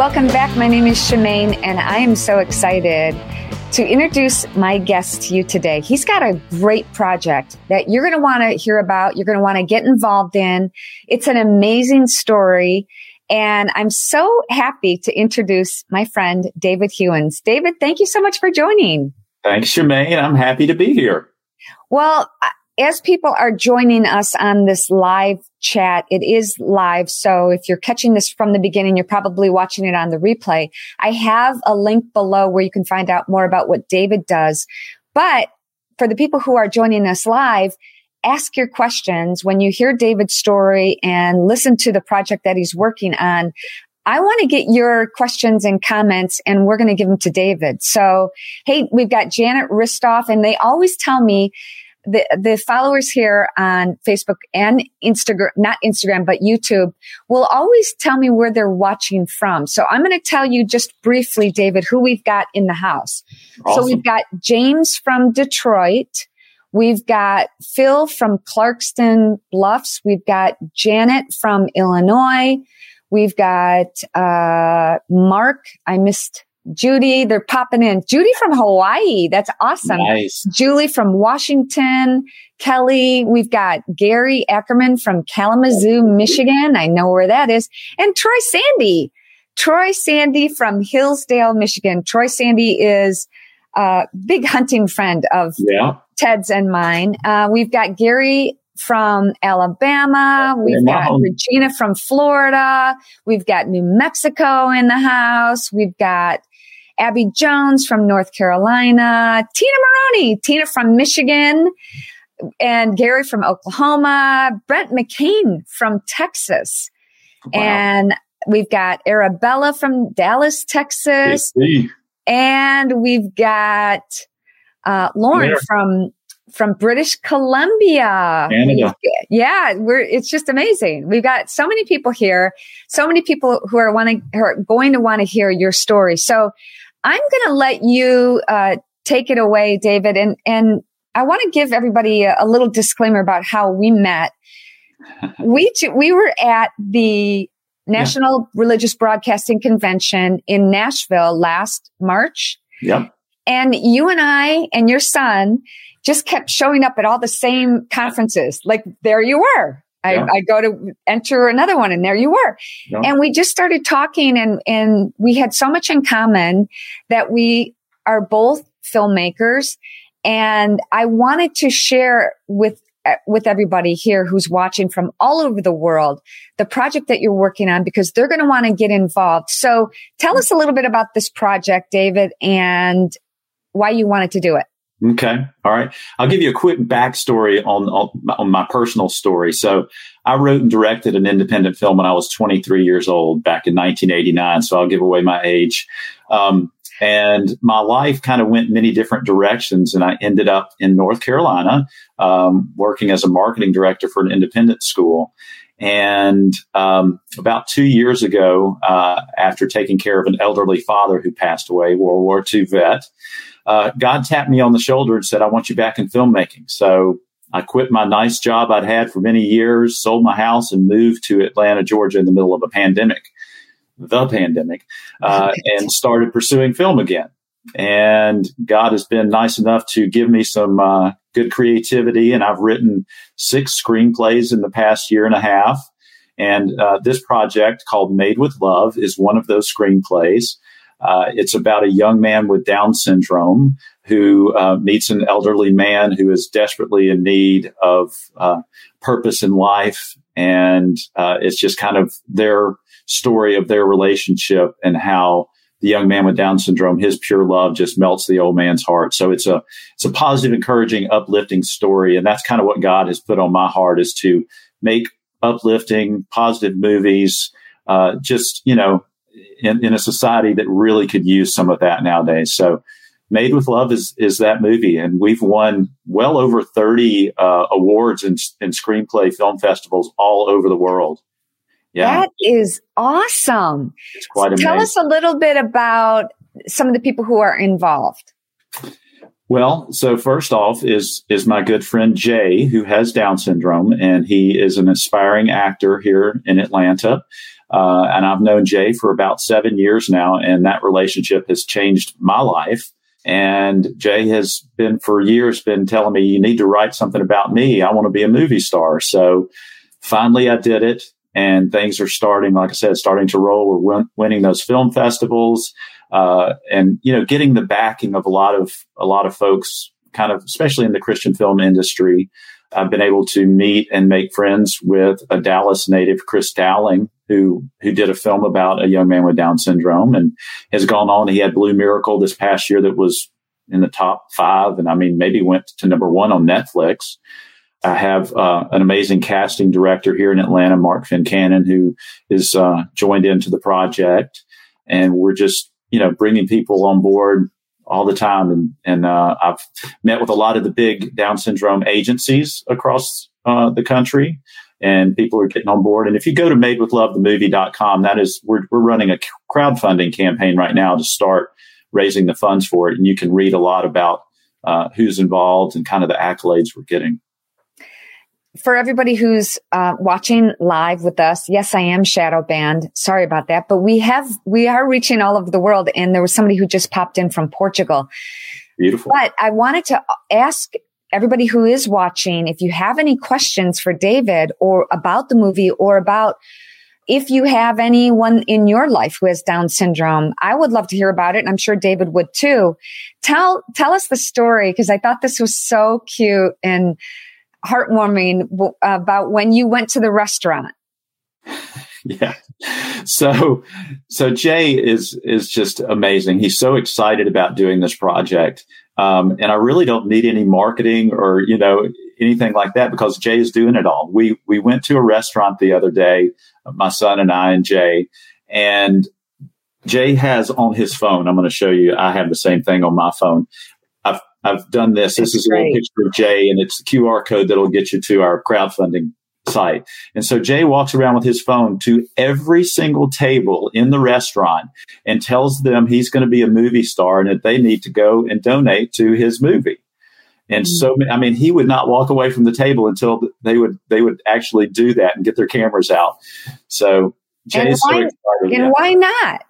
Welcome back. My name is Shemaine, and I am so excited to introduce my guest to you today. He's got a great project that you're going to want to hear about. You're going to want to get involved in. It's an amazing story. And I'm so happy to introduce my friend, David Hewins. David, thank you so much for joining. Thanks, Shemaine. I'm happy to be here. Well, as people are joining us on this live chat, it is live. So if you're catching this from the beginning, you're probably watching it on the replay. I have a link below where you can find out more about what David does. But for the people who are joining us live, ask your questions when you hear David's story and listen to the project that he's working on. I want to get your questions and comments, and we're going to give them to David. So, hey, we've got Janet Ristoff, and they always tell me the followers here on Facebook and Instagram, not Instagram, but YouTube, will always tell me where they're watching from. So I'm going to tell you just briefly, David, who we've got in the house. Awesome. So we've got James from Detroit. We've got Phil from Clarkston Bluffs. We've got Janet from Illinois. We've got Mark. I missed Judy. They're popping in. Judy from Hawaii. That's awesome. Nice. Julie from Washington. Kelly. We've got Gary Ackerman from Kalamazoo, Michigan. I know where that is. And Troy Sandy. Troy Sandy from Hillsdale, Michigan. Troy Sandy is a big hunting friend of Ted's and mine. We've got Gary from Alabama. We've got Regina from Florida. We've got New Mexico in the house. We've got Abby Jones from North Carolina. Tina Maroney, Tina from Michigan, and Gary from Oklahoma. Brent McCain from Texas. Wow. And we've got Arabella from Dallas, Texas. And we've got Lauren from British Columbia. Canada. It's just amazing. We've got so many people here, so many people who are going to want to hear your story. So I'm going to let you take it away, David. And I want to give everybody a little disclaimer about how we met. We were at the National Religious Broadcasting Convention in Nashville last March. Yep. And you and I and your son just kept showing up at all the same conferences. Like, there you were. I go to enter another one, and there you were. Yeah. And we just started talking, and we had so much in common that we are both filmmakers. And I wanted to share with everybody here who's watching from all over the world, the project that you're working on, because they're going to want to get involved. So tell us a little bit about this project, David, and why you wanted to do it. Okay. All right. I'll give you a quick backstory on my personal story. So I wrote and directed an independent film when I was 23 years old back in 1989. So I'll give away my age. And my life kind of went many different directions. And I ended up in North Carolina, working as a marketing director for an independent school. And about 2 years ago, after taking care of an elderly father who passed away, World War II vet, God tapped me on the shoulder and said, I want you back in filmmaking. So I quit my nice job I'd had for many years, sold my house, and moved to Atlanta, Georgia in the middle of the pandemic, and started pursuing film again. And God has been nice enough to give me some good creativity. And I've written 6 screenplays in the past year and a half. And this project called Made with Love is one of those screenplays. It's about a young man with Down syndrome who meets an elderly man who is desperately in need of purpose in life. And it's just kind of their story of their relationship and how the young man with Down syndrome, his pure love just melts the old man's heart. So it's a positive, encouraging, uplifting story. And that's kind of what God has put on my heart, is to make uplifting, positive movies, in a society that really could use some of that nowadays. So Made with Love is that movie. And we've won well over 30 awards in screenplay film festivals all over the world. Yeah. That is awesome. It's quite amazing. Tell us a little bit about some of the people who are involved. Well, so first off is my good friend Jay, who has Down syndrome, and he is an aspiring actor here in Atlanta. And I've known Jay for about 7 years now, and that relationship has changed my life. And Jay has been for years been telling me, you need to write something about me. I want to be a movie star. So finally I did it, and things are starting, like I said, starting to roll. We're winning those film festivals. And, getting the backing of a lot of folks, kind of, especially in the Christian film industry. I've been able to meet and make friends with a Dallas native, Chris Dowling, who did a film about a young man with Down syndrome and has gone on. He had Blue Miracle this past year that was in the top 5. And maybe went to number 1 on Netflix. I have an amazing casting director here in Atlanta, Mark Fincannon, who is joined into the project. And we're just, bringing people on board all the time. And I've met with a lot of the big Down syndrome agencies across the country, and people are getting on board. And if you go to madewithlovethemovie.com, we're running a crowdfunding campaign right now to start raising the funds for it. And you can read a lot about who's involved and kind of the accolades we're getting. For everybody who's watching live with us, yes, I am shadow banned. Sorry about that. But we are reaching all over the world. And there was somebody who just popped in from Portugal. Beautiful. But I wanted to ask everybody who is watching, if you have any questions for David or about the movie, or about if you have anyone in your life who has Down syndrome, I would love to hear about it. And I'm sure David would too. Tell us the story, because I thought this was so cute and heartwarming about when you went to the restaurant. Yeah. So Jay is just amazing. He's so excited about doing this project. And I really don't need any marketing or, anything like that, because Jay is doing it all. We went to a restaurant the other day, my son and I and Jay, and Jay has on his phone, I'm going to show you, I have the same thing on my phone. I've done this. This is a little picture of Jay, and it's the QR code that'll get you to our crowdfunding site. And so Jay walks around with his phone to every single table in the restaurant and tells them he's going to be a movie star and that they need to go and donate to his movie. And so, he would not walk away from the table until they would actually do that and get their cameras out. So Jay is so excited. And why not?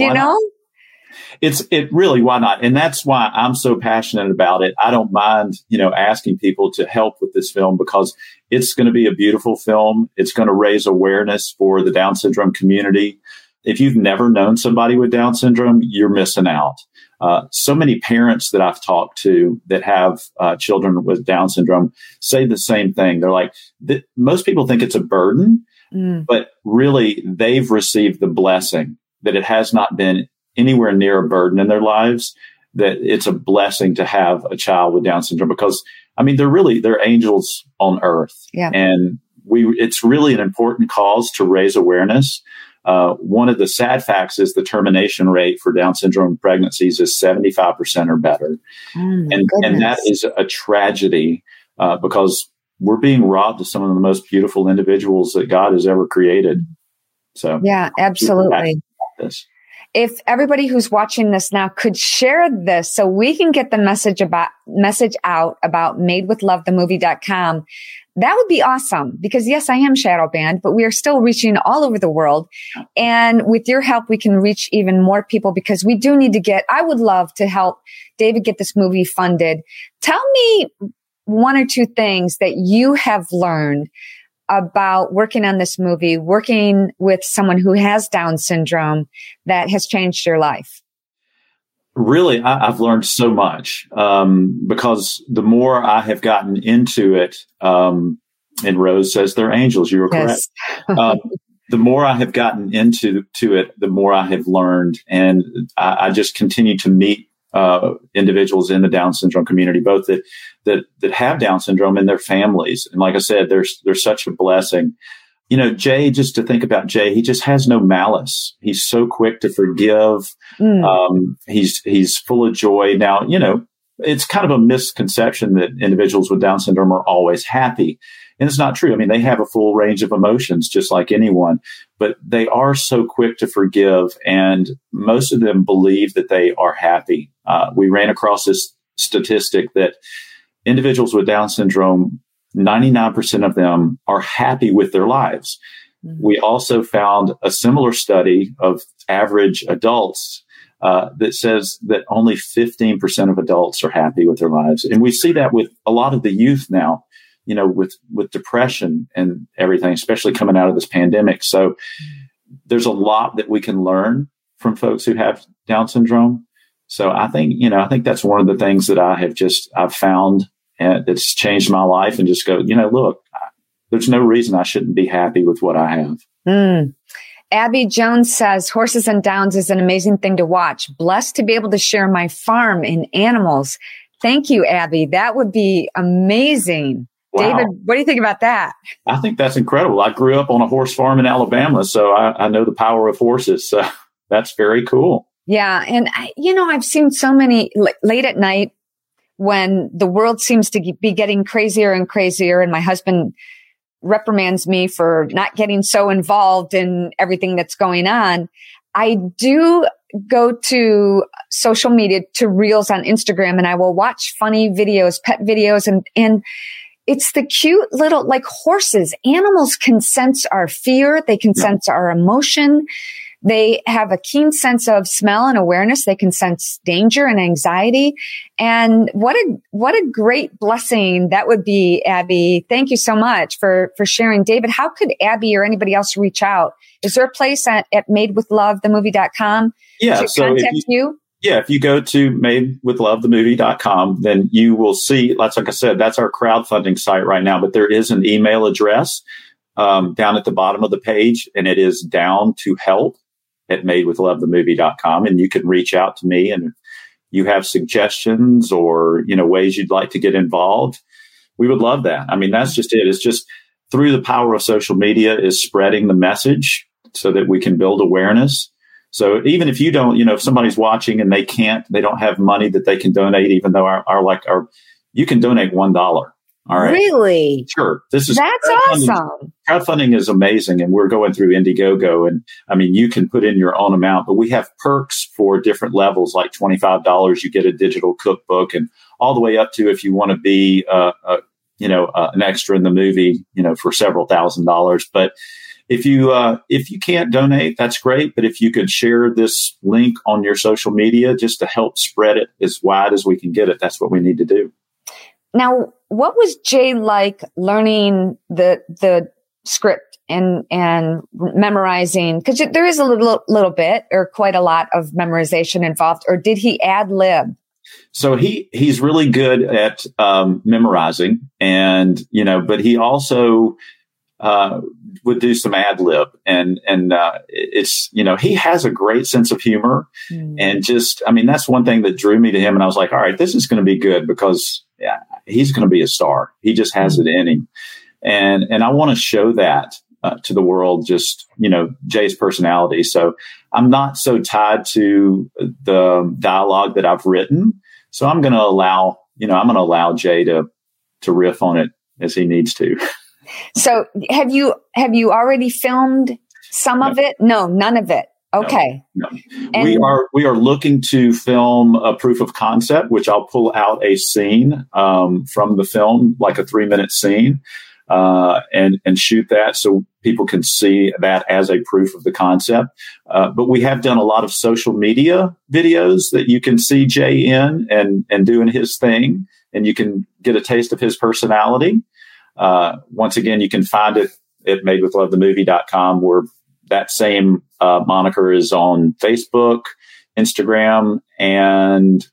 It really, why not? And that's why I'm so passionate about it. I don't mind, asking people to help with this film, because it's going to be a beautiful film. It's going to raise awareness for the Down syndrome community. If you've never known somebody with Down syndrome, you're missing out. So many parents that I've talked to that have children with Down syndrome say the same thing. They're like, most people think it's a burden, but really they've received the blessing that it has not been anywhere near a burden in their lives, that it's a blessing to have a child with Down syndrome, because they're angels on earth. Yeah. And it's really an important cause to raise awareness. One of the sad facts is the termination rate for Down syndrome pregnancies is 75% or better. And that is a tragedy, because we're being robbed of some of the most beautiful individuals that God has ever created. So yeah, absolutely. If everybody who's watching this now could share this so we can get the message out about madewithlovethemovie.com, that would be awesome. Because yes, I am shadow banned, but we are still reaching all over the world. And with your help, we can reach even more people, because we do need to I would love to help David get this movie funded. Tell me 1 or 2 things that you have learned about working on this movie, working with someone who has Down syndrome, that has changed your life. Really, I've learned so much, because the more I have gotten into it, and Rose says they're angels, you were correct. The more I have gotten into it, the more I have learned. And I just continue to meet individuals in the Down syndrome community, both that have Down syndrome and their families. And like I said, there's such a blessing. Jay, just to think about Jay, he just has no malice. He's so quick to forgive. He's full of joy. Now, it's kind of a misconception that individuals with Down syndrome are always happy. And it's not true. They have a full range of emotions, just like anyone, but they are so quick to forgive. And most of them believe that they are happy. We ran across this statistic that individuals with Down syndrome, 99% of them are happy with their lives. We also found a similar study of average adults that says that only 15% of adults are happy with their lives. And we see that with a lot of the youth now, with depression and everything, especially coming out of this pandemic. So there's a lot that we can learn from folks who have Down syndrome. So I think that's one of the things that I've found that's changed my life, and just go, look, there's no reason I shouldn't be happy with what I have. Abby Jones says, Horses and Downs is an amazing thing to watch. Blessed to be able to share my farm and animals. Thank you, Abby. That would be amazing. Wow. David, what do you think about that? I think that's incredible. I grew up on a horse farm in Alabama, so I know the power of horses. So that's very cool. Yeah. And, I've seen so many late at night when the world seems to be getting crazier and crazier, and my husband reprimands me for not getting so involved in everything that's going on. I do go to social media, to Reels on Instagram, and I will watch funny videos, pet videos, and it's the cute little, like horses. Animals can sense our fear. They can sense our emotion. They have a keen sense of smell and awareness. They can sense danger and anxiety. And what a great blessing that would be, Abby. Thank you so much for sharing. David, how could Abby or anybody else reach out? Is there a place at madewithlovethemovie.com to contact you? Yeah, if you go to madewithlovethemovie.com, then you will see, like I said, that's our crowdfunding site right now, but there is an email address down at the bottom of the page, and it is down-to-help@madewithlovethemovie.com, and you can reach out to me, and if you have suggestions or, ways you'd like to get involved, we would love that. I mean, that's just it. It's just through the power of social media is spreading the message so that we can build awareness. So even if you don't, if somebody's watching and they don't have money that they can donate, even though you can donate $1. All right. Really? Sure. That's awesome. Crowdfunding is amazing. And we're going through Indiegogo, and you can put in your own amount, but we have perks for different levels, like $25, you get a digital cookbook, and all the way up to, if you want to be, an extra in the movie, for several $1,000s. But if you can't donate, that's great. But if you could share this link on your social media just to help spread it as wide as we can get it, that's what we need to do. Now, what was Jay like learning the script and memorizing? Because there is a little bit, or quite a lot of memorization involved. Or did he ad lib? So he's really good at memorizing, and but he also would do some ad lib, and it's he has a great sense of humor, and just that's one thing that drew me to him, and I was like, all right, this is going to be good, because he's going to be a star. He just has it in him, and I want to show that to the world, just Jay's personality. So I'm not so tied to the dialogue that I've written, so I'm going to allow Jay to riff on it as he needs to. So have you already filmed some of it? No, none of it. Okay. No. We are looking to film a proof of concept, which I'll pull out a scene from the film, like a 3-minute scene, and shoot that so people can see that as a proof of the concept. But we have done a lot of social media videos that you can see Jay in and doing his thing, and you can get a taste of his personality. Once again, you can find it at madewithlovethemovie.com, where that same moniker is on Facebook, Instagram, and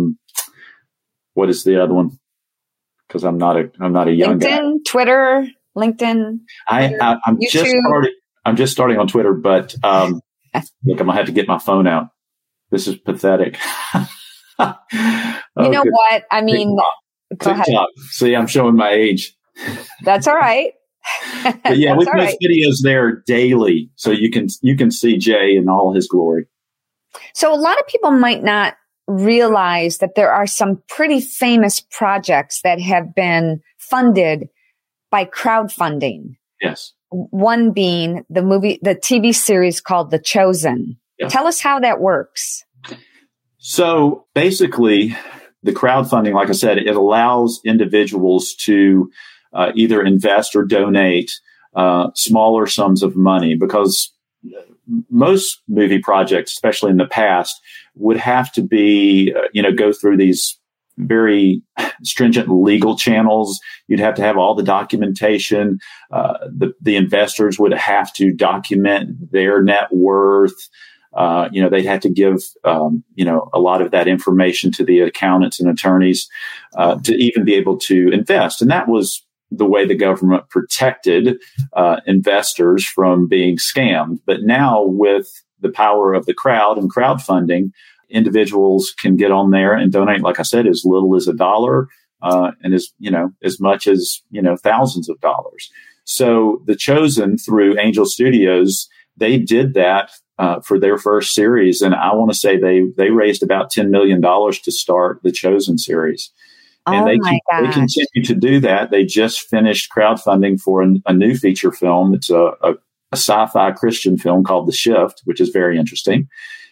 what is the other one? Because I'm not a young guy. LinkedIn, Twitter, LinkedIn. I'm just starting on Twitter, but look, I'm gonna have to get my phone out. This is pathetic. You know what? I mean, go ahead. See, I'm showing my age. That's all right. But yeah, we post videos there daily, so you can see Jay in all his glory. So a lot of people might not realize that there are some pretty famous projects that have been funded by crowdfunding. Yes. One being the TV series called The Chosen. Yeah. Tell us how that works. So basically, the crowdfunding, like I said, it allows individuals to either invest or donate smaller sums of money, because most movie projects, especially in the past, would have to be, go through these very stringent legal channels. You'd have to have all the documentation. The investors would have to document their net worth. They'd have to give, a lot of that information to the accountants and attorneys to even be able to invest. And that was the way the government protected investors from being scammed. But now, with the power of the crowd and crowdfunding, individuals can get on there and donate, like I said, as little as $1, and as much as, thousands of dollars. So The Chosen, through Angel Studios, they did that for their first series. And I want to say they raised about $10 million to start The Chosen series. And they continue to do that. They just finished crowdfunding for a new feature film. It's a sci-fi Christian film called The Shift, which is very interesting.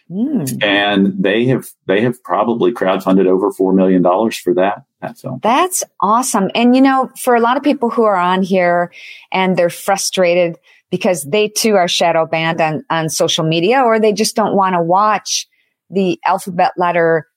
And they have probably crowdfunded over $4 million for that film. That's awesome. And, for a lot of people who are on here and they're frustrated because they too are shadow banned on social media, or they just don't want to watch the alphabet letter,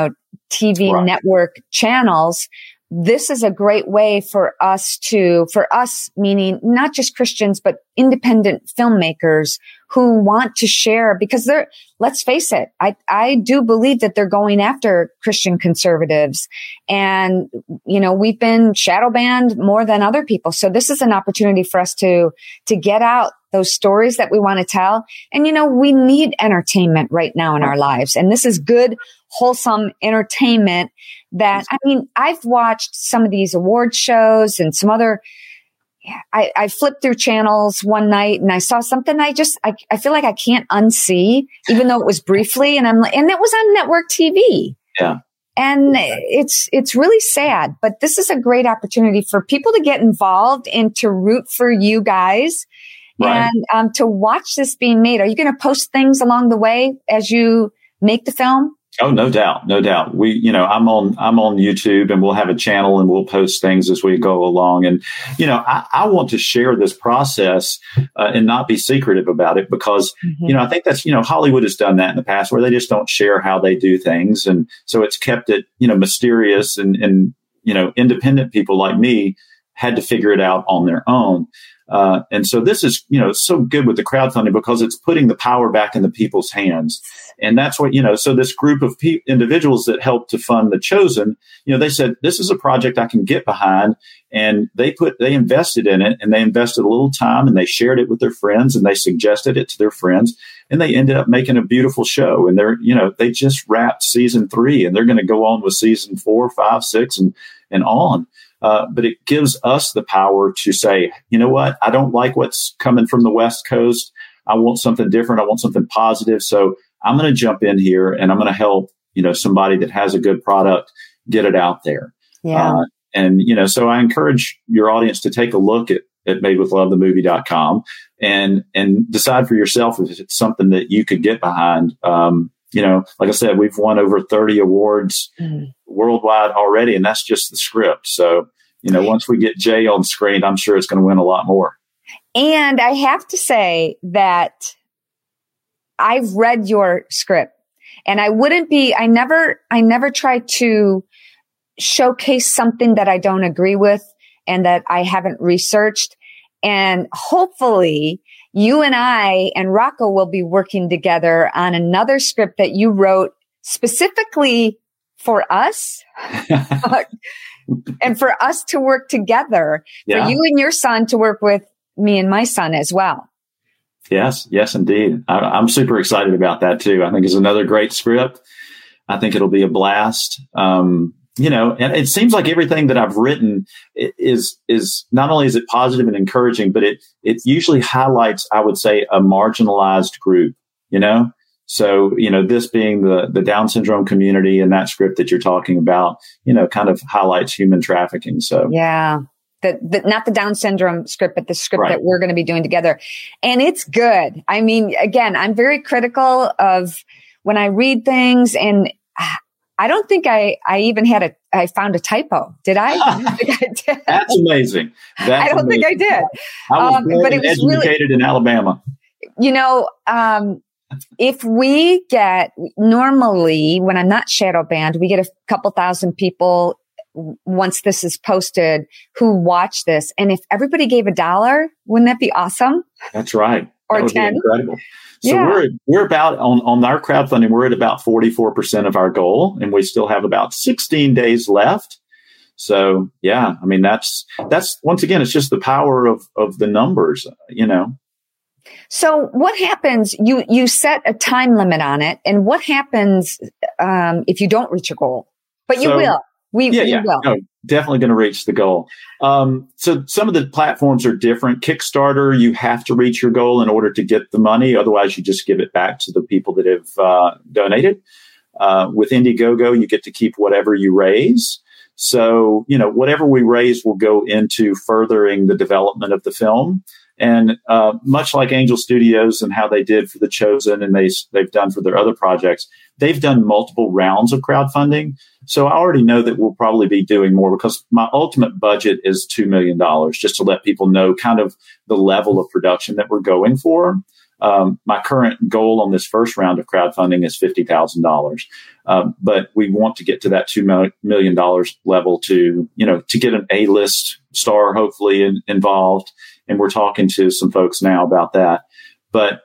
TV network channels. This is a great way for us, meaning not just Christians, but independent filmmakers who want to share, because let's face it, I do believe that they're going after Christian conservatives, and, we've been shadow banned more than other people. So this is an opportunity for us to get out those stories that we want to tell. And, we need entertainment right now in our lives. And this is good, wholesome entertainment that, I've watched some of these award shows and some other, I flipped through channels one night and I saw something I feel like I can't unsee, even though it was briefly, and it was on network TV. Yeah. And it's really sad, but this is a great opportunity for people to get involved and to root for you guys. Right. And to watch this being made. Are you going to post things along the way as you make the film? Oh, no doubt. No doubt. I'm on YouTube, and we'll have a channel and we'll post things as we go along. And, I want to share this process and not be secretive about it, because, I think that's, Hollywood has done that in the past, where they just don't share how they do things. And so it's kept it, mysterious, and independent people like me had to figure it out on their own. And so this is, so good with the crowdfunding, because it's putting the power back in the people's hands. And that's what, so this group of individuals that helped to fund The Chosen, they said, this is a project I can get behind. And they invested in it, and they invested a little time, and they shared it with their friends, and they suggested it to their friends, and they ended up making a beautiful show. And they just wrapped season 3, and they're going to go on with season 4, 5, 6, and on. But it gives us the power to say, you know what? I don't like what's coming from the West Coast. I want something different. I want something positive. So I'm going to jump in here, and I'm going to help, somebody that has a good product get it out there. Yeah. So I encourage your audience to take a look at madewithlovethemovie.com and decide for yourself if it's something that you could get behind. Like I said, we've won over 30 awards worldwide already, and that's just the script. So, once we get Jay on screen, I'm sure it's going to win a lot more. And I have to say that I've read your script, and I never try to showcase something that I don't agree with and that I haven't researched. And hopefully you and I and Rocco will be working together on another script that you wrote specifically for us and for us to work together, for you and your son to work with me and my son as well. Yes, indeed. I'm super excited about that too. I think it's another great script. I think it'll be a blast. And it seems like everything that I've written is not only is it positive and encouraging, but it usually highlights, I would say, a marginalized group, So, this being the Down syndrome community, and that script that you're talking about, kind of highlights human trafficking. So, yeah. Not the Down syndrome script, but the script that we're going to be doing together. And it's good. Again, I'm very critical of when I read things, and I don't think I even I found a typo. Did I? I don't think I did. That's amazing. I don't think I did. I was born and educated in Alabama. If we get, normally when I'm not shadow banned, we get a couple thousand people once this is posted who watch this. And if everybody gave $1, wouldn't that be awesome? That's right. Or that would 10. Be incredible. So we're about on our crowdfunding, we're at about 44% of our goal, and we still have about 16 days left. So yeah, I mean, that's once again, it's just the power of the numbers, So what happens? You set a time limit on it, and what happens if you don't reach your goal? But you will. We will. No, definitely going to reach the goal. So some of the platforms are different. Kickstarter, you have to reach your goal in order to get the money. Otherwise, you just give it back to the people that have donated. With Indiegogo, you get to keep whatever you raise. So, whatever we raise will go into furthering the development of the film. And much like Angel Studios and how they did for The Chosen, and they've done for their other projects, they've done multiple rounds of crowdfunding. So I already know that we'll probably be doing more, because my ultimate budget is $2 million, just to let people know kind of the level of production that we're going for. My current goal on this first round of crowdfunding is $50,000. But we want to get to that $2 million level to get an A-list star, hopefully involved. And we're talking to some folks now about that. But,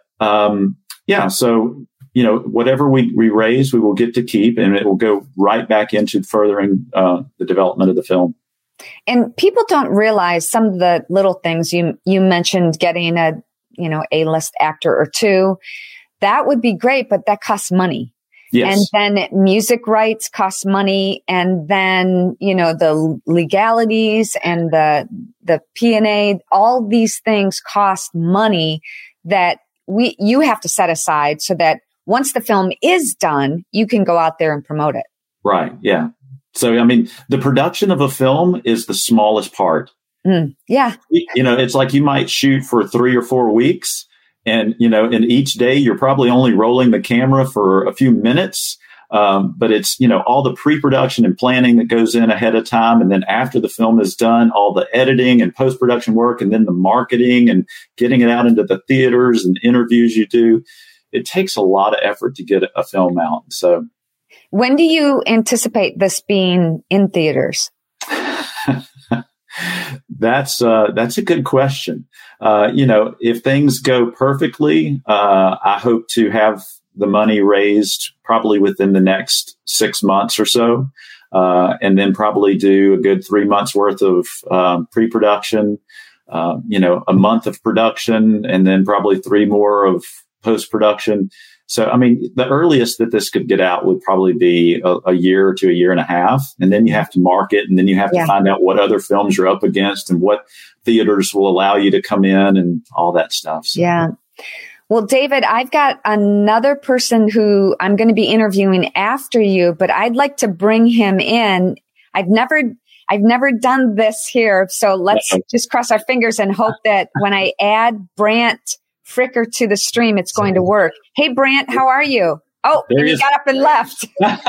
so, whatever we raise, we will get to keep, and it will go right back into furthering the development of the film. And people don't realize some of the little things you mentioned, getting A-list actor or two. That would be great, but that costs money. Yes. And then music rights cost money. And then, the legalities and the P&A, all these things cost money that you have to set aside so that once the film is done, you can go out there and promote it. Right. Yeah. So, I mean, the production of a film is the smallest part. Yeah. It's like you might shoot for 3 or 4 weeks, and, in each day you're probably only rolling the camera for a few minutes. But it's, all the pre-production and planning that goes in ahead of time. And then after the film is done, all the editing and post-production work, and then the marketing and getting it out into the theaters and interviews you do. It takes a lot of effort to get a film out. So when do you anticipate this being in theaters? That's a good question. If things go perfectly, I hope to have the money raised probably within the next 6 months or so. And then probably do a good 3 months worth of pre-production, a month of production, and then probably 3 more of post-production. So, I mean, the earliest that this could get out would probably be a year to a year and a half. And then you have to market, and then you have to find out what other films you're up against and what theaters will allow you to come in and all that stuff. So. Yeah. Well, David, I've got another person who I'm going to be interviewing after you, but I'd like to bring him in. I've never done this here. So let's just cross our fingers and hope that when I add Brant Fricker to the stream, it's going to work. Hey, Brant, how are you? Oh, he got up and left.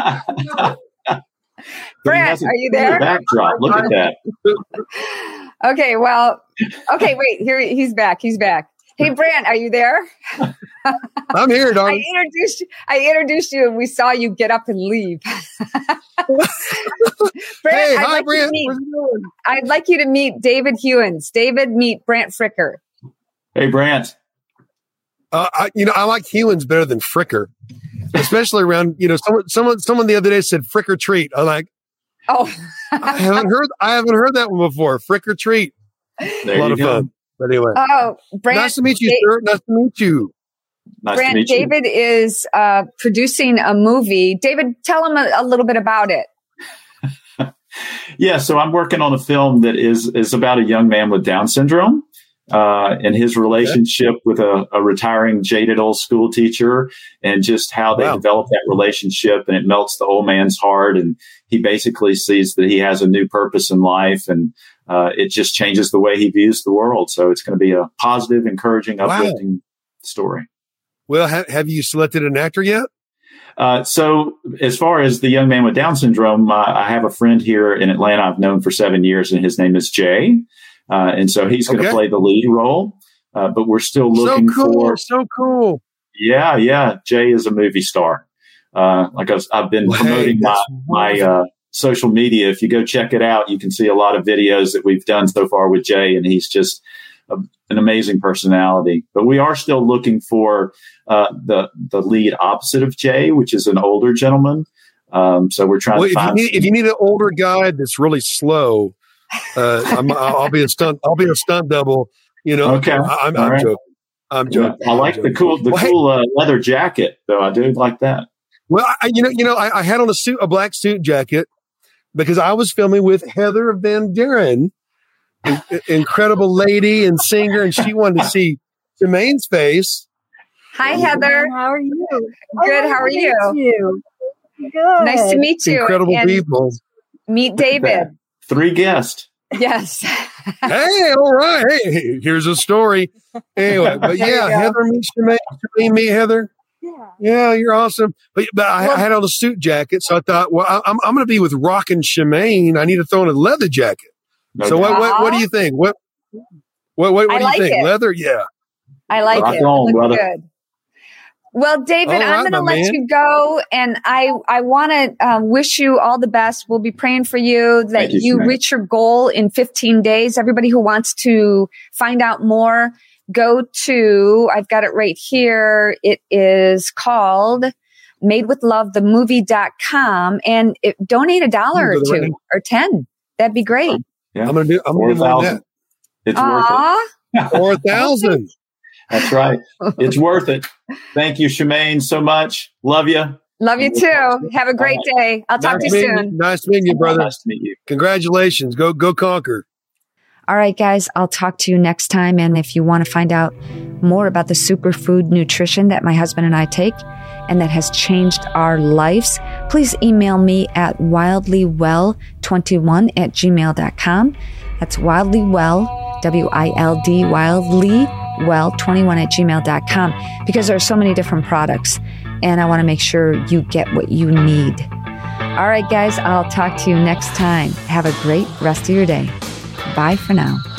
Brant, are you there? Backdrop. Look at that. Okay, wait, here he's back. Hey, Brant, are you there? I'm here, darling. I introduced you, and we saw you get up and leave. Brant, hey, hi, Brant. I'd like you to meet David Hewins. David, meet Brant Fricker. Hey, Brant. I like Hewins better than Fricker, especially around, someone the other day said Frick or treat. I'm like, I haven't heard that one before. Frick or treat. There a lot of fun. But anyway. Oh, Brant. Nice to meet you, sir. Nice to meet you. Brant, David is producing a movie. David, tell him a little bit about it. Yeah, so I'm working on a film that is about a young man with Down syndrome. And his relationship with a retiring, jaded old school teacher, and just how they develop that relationship, and it melts the old man's heart. And he basically sees that he has a new purpose in life, and it just changes the way he views the world. So it's going to be a positive, encouraging, uplifting story. Well, have you selected an actor yet? So as far as the young man with Down syndrome, I have a friend here in Atlanta I've known for 7 years, and his name is Jay. And so he's going to play the lead role. But we're still looking for. So cool. Yeah. Jay is a movie star. I've been promoting my social media. If you go check it out, you can see a lot of videos that we've done so far with Jay, and he's just an amazing personality. But we are still looking for the lead opposite of Jay, which is an older gentleman. So we're trying to find. If you need an older guy that's really slow, I'll be a stunt double. Okay. I'm joking. I'm joking. I like the cool leather jacket, though. I do like that. Well, I had on a black suit jacket because I was filming with Heather Van Deren, incredible lady and singer, and she wanted to see Jermaine's face. Hi, Heather. How are you? Good. How are you? Good. Nice to meet you. Incredible people. Meet David. 3 guests. Yes. Hey, all right. Hey, here's a story. Anyway, but yeah, Heather meets Jermaine. Jermaine meet Heather. Yeah, you're awesome. But I had on a suit jacket, so I thought, well, I'm going to be with Rockin' Shemaine. I need to throw in a leather jacket. So what do you think? What do you think? It. Leather? Yeah. I like it. Looks good. Well, David, I'm going to let you go, and I want to wish you all the best. We'll be praying for you that you reach your goal in 15 days. Everybody who wants to find out more, go to, I've got it right here. It is called madewithlovethemovie.com, and donate $1 or $2 or 10. That'd be great. Yeah. I'm going to do that. It's worth it. 4,000. That's right. It's worth it. Thank you, Shemaine, so much. Love you. Love you too. Have a great day. I'll talk to you soon. Nice meeting you, brother. Nice to meet you. Congratulations. Go Conquer. All right, guys, I'll talk to you next time. And if you want to find out more about the superfood nutrition that my husband and I take and that has changed our lives, please email me at wildlywell21@gmail.com. That's wildlywell, WILD, wildlywell21@gmail.com, because there are so many different products and I want to make sure you get what you need. All right, guys, I'll talk to you next time. Have a great rest of your day. Bye for now.